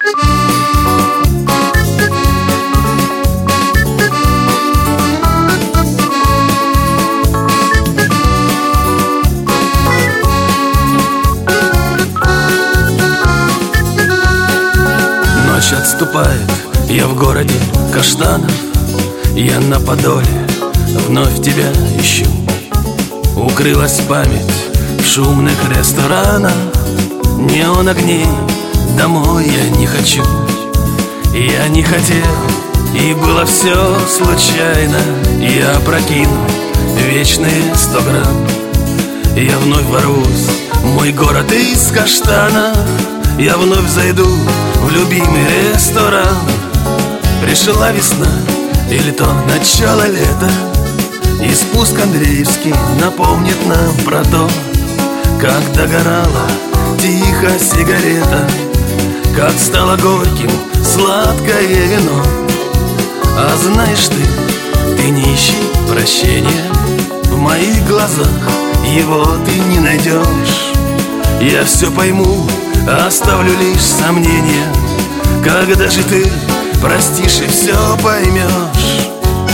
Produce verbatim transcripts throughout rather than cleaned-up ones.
Ночь отступает, я в городе каштанов, я на Подоле вновь тебя ищу. Укрылась память в шумных ресторанах, неон огней, домой я не хочу. Я не хотел, и было все случайно. Я прокину вечные сто грамм. Я вновь ворвусь в мой город из каштанов, я вновь зайду в любимый ресторан. Пришла весна или то начало лета, и спуск Андреевский напомнит нам про то, как догорала тихо сигарета, как стало горьким сладкое вино. А знаешь ты, ты не ищи прощения, в моих глазах его ты не найдешь. Я все пойму, оставлю лишь сомнения, когда же ты простишь и все поймешь.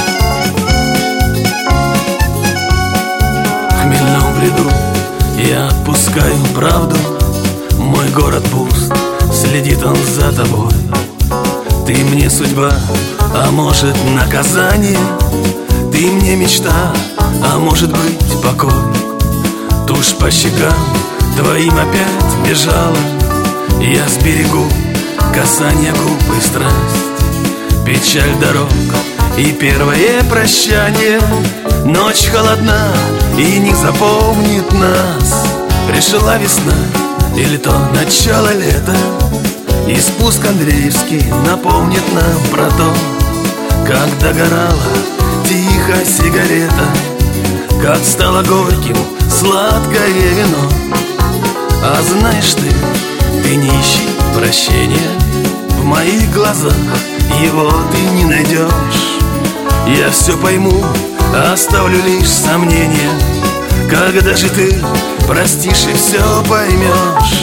В хмельном бреду я отпускаю правду, мой город пуст, следит он за тобой. Ты мне судьба, а может наказание, ты мне мечта, а может быть покой. Тушь по щекам твоим опять бежала, я сберегу касание губ и страсть. Печаль дорог и первое прощание, ночь холодна и не запомнит нас. Пришла весна или то начало лета, и спуск Андреевский напомнит нам про то, как догорала тихо сигарета, как стало горьким сладкое вино. А знаешь ты, ты не ищи прощения, в моих глазах его ты не найдешь. Я все пойму, оставлю лишь сомнения, когда же ты простишь и все поймешь.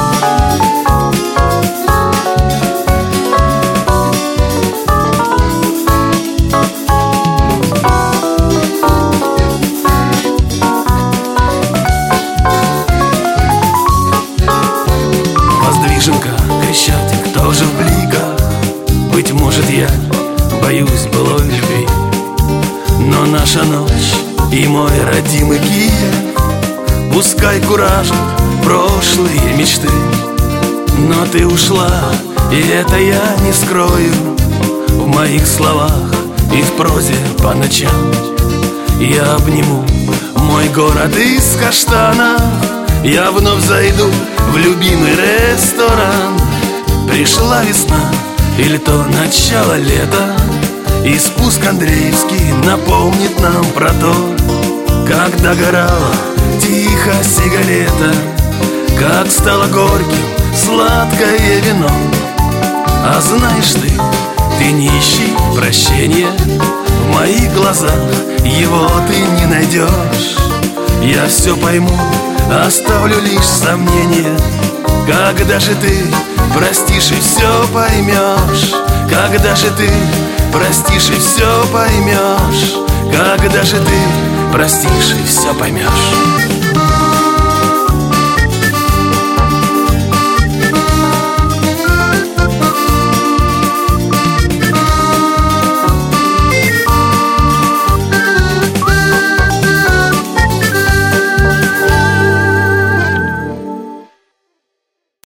Воздвиженка, Крещатик тоже в бликах. Быть может, я боюсь былой любви, но наша ночь и мой родимый Киев пускай куражат прошлые мечты. Но ты ушла, и это я не скрою, в моих словах и в прозе по ночам. Я обниму мой город из каштанов, я вновь зайду в любимый ресторан. Пришла весна или то начало лета, и спуск Андреевский напомнит нам про то, как догорала тихо сигарета, как стало горьким сладкое вино. А знаешь ты, ты не ищи прощения, в моих глазах его ты не найдешь. Я все пойму, оставлю лишь сомнения, когда же ты простишь и все поймешь. Когда же ты простишь и все поймешь. Когда же ты простишь и все поймешь.